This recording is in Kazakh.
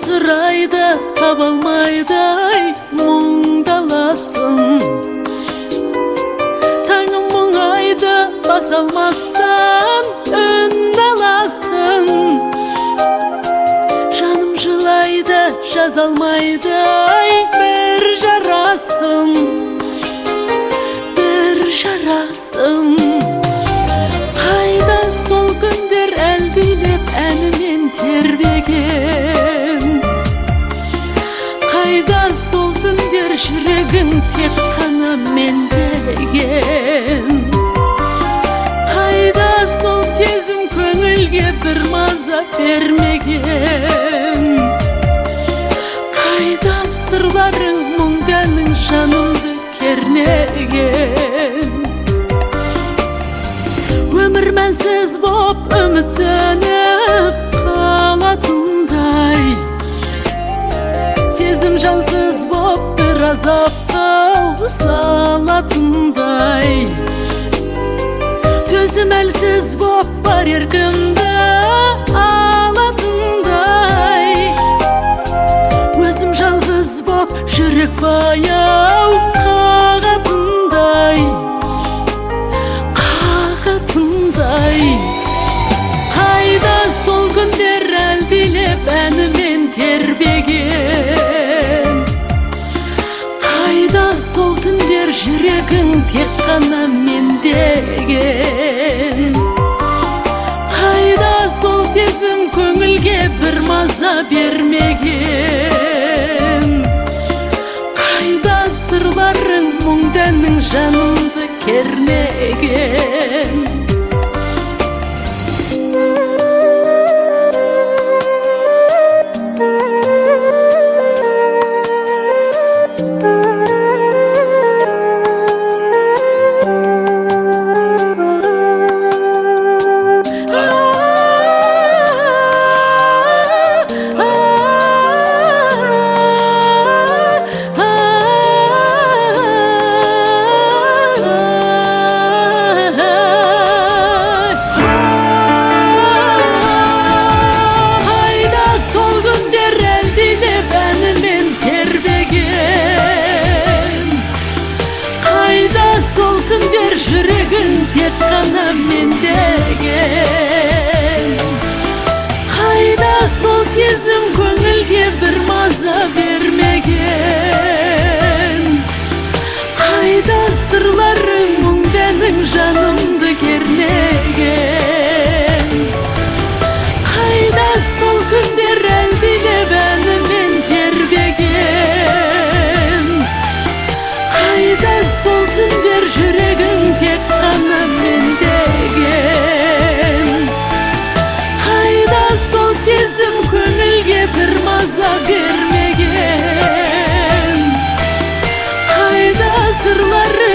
сұрайды таба алмайдай мұңдаласын. Таңым мұңайды баса алмастан үн аласын. Жаным жылайды жаза алмайдай бір жарасын, бір жарасын. Қайда сол күндер әлдилеп әнімен тербеген? Қайда сол түндер жүрегің тек қана мендеген? Қайда сол сезім көңілге бір маза бермеген? Қайда сырларың мұңданың жанымды кернеген? Өмір мәнсіз боп үміт сөніп қалатындай, сезім жансыз боп бір азапқа салатындай, төзім әлсіз боп бар еркімді алатындай, өзім жалғыз боп жүрек баяу қағатындай. Қайда сол күндер әлдилеп әнімен тербеген? Қайда сол түндер жүрегің тек қана мендеген? Қайда сол сезім көңілге бір маза бермеген? Қайда сырларың мұңданың жанымды кернеген? Сол түндер жүрегің тек қана мендеген? Қайда сол сезім көңілге бір маза бермеген? Қайда сырларың мұңданың жанымды кернеген? Қайда сол күндер әлдилеп әнімен тербеген? Қайда сол түндер жүрегің тек қана мендеген? Қайда сол сезім көңілге бір маза бермеген? Қайда сырлары